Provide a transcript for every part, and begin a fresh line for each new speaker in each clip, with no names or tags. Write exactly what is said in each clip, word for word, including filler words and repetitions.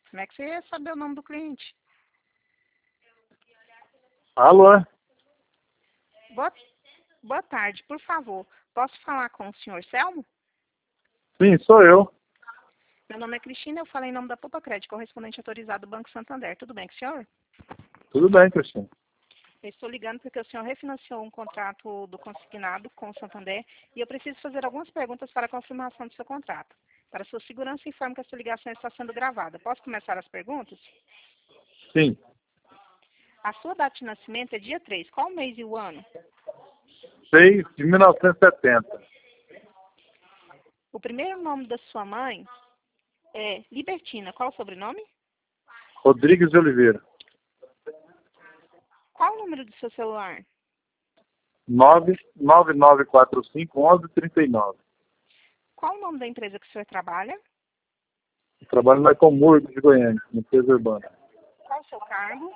Como é que você ia saber o nome do cliente?
Alô?
Boa, boa tarde, por favor. Posso falar com o senhor Selmo?
Sim, sou eu.
Meu nome é Cristina, eu falei em nome da Poupa Crédito, correspondente autorizado do Banco Santander. Tudo bem com o senhor?
Tudo bem, Cristina.
Eu estou ligando porque o senhor refinanciou um contrato do consignado com o Santander e eu preciso fazer algumas perguntas para a confirmação do seu contrato. Para sua segurança, informo que essa ligação está sendo gravada. Posso começar as perguntas?
Sim.
A sua data de nascimento é dia três. Qual o mês e o ano?
seis de mil novecentos e setenta.
O primeiro nome da sua mãe é Libertina. Qual o sobrenome?
Rodrigues de Oliveira.
Qual o número do seu celular?
nove nove nove quatro cinco um um três nove.
Qual o nome da empresa que o senhor trabalha?
Eu trabalho na Comurgo de Goiânia, empresa urbana.
Qual o seu cargo?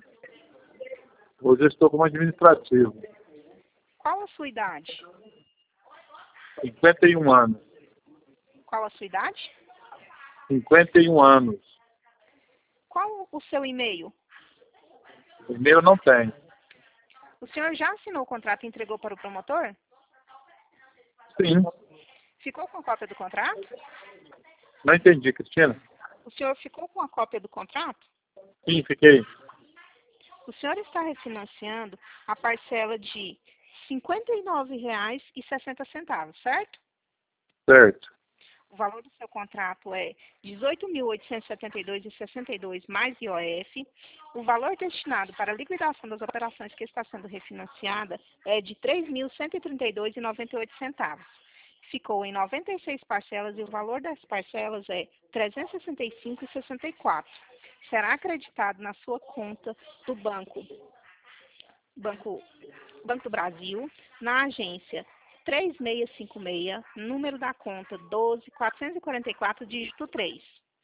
Hoje eu estou como administrativo.
Qual a sua idade?
cinquenta e um anos.
Qual a sua idade?
cinquenta e um anos.
Qual o seu e-mail?
E-mail não tem.
O senhor já assinou o contrato e entregou para o promotor?
Sim.
Ficou com a cópia do contrato?
Não entendi, Cristina.
O senhor ficou com a cópia do contrato?
Sim, fiquei.
O senhor está refinanciando a parcela de cinquenta e nove reais e sessenta centavos, certo?
Certo.
O valor do seu contrato é dezoito mil oitocentos e setenta e dois reais e sessenta e dois centavos mais I O F. O valor destinado para a liquidação das operações que está sendo refinanciada é de três mil cento e trinta e dois reais e noventa e oito centavos. Ficou em noventa e seis parcelas e o valor das parcelas é trezentos e sessenta e cinco reais e sessenta e quatro centavos. Será acreditado na sua conta do banco, banco, Banco do Brasil, na agência três seis cinco seis, número da conta doze quatrocentos e quarenta e quatro, dígito três.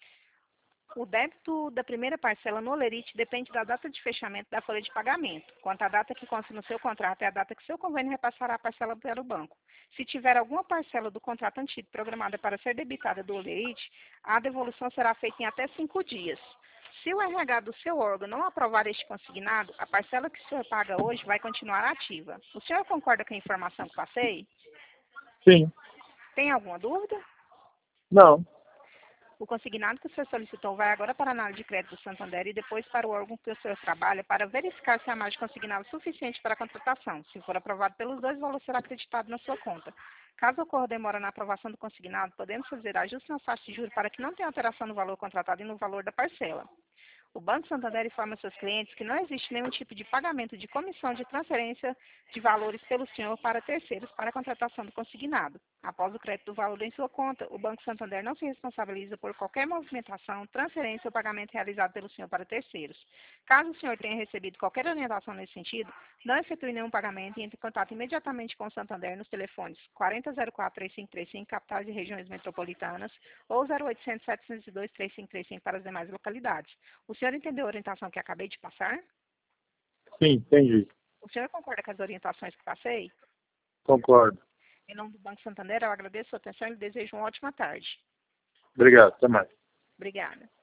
O débito da primeira parcela no Olerite depende da data de fechamento da folha de pagamento. Quanto à data que consta no seu contrato, é a data que seu convênio repassará a parcela para o banco. Se tiver alguma parcela do contrato antigo programada para ser debitada do Olerite, a devolução será feita em até cinco dias. Se o R H do seu órgão não aprovar este consignado, a parcela que o senhor paga hoje vai continuar ativa. O senhor concorda com a informação que passei?
Sim.
Tem alguma dúvida?
Não.
O consignado que o senhor solicitou vai agora para a análise de crédito do Santander e depois para o órgão que o senhor trabalha para verificar se a margem consignada é suficiente para a contratação. Se for aprovado pelos dois, o valor será acreditado na sua conta. Caso ocorra demora na aprovação do consignado, podemos fazer ajuste nas taxas de juros para que não tenha alteração no valor contratado e no valor da parcela. O Banco Santander informa seus clientes que não existe nenhum tipo de pagamento de comissão de transferência de valores pelo senhor para terceiros para a contratação do consignado. Após o crédito do valor em sua conta, o Banco Santander não se responsabiliza por qualquer movimentação, transferência ou pagamento realizado pelo senhor para terceiros. Caso o senhor tenha recebido qualquer orientação nesse sentido, não efetue nenhum pagamento e entre em contato imediatamente com o Santander nos telefones quarenta zero quatro, três cinco três cinco, capitais e regiões metropolitanas, ou zero oitocentos, setecentos e dois, três cinco três cinco para as demais localidades. O senhor entendeu a orientação que acabei de passar?
Sim, entendi.
O senhor concorda com as orientações que passei?
Concordo.
Em nome do Banco Santander, eu agradeço a sua atenção e lhe desejo uma ótima tarde.
Obrigado. Até mais.
Obrigada.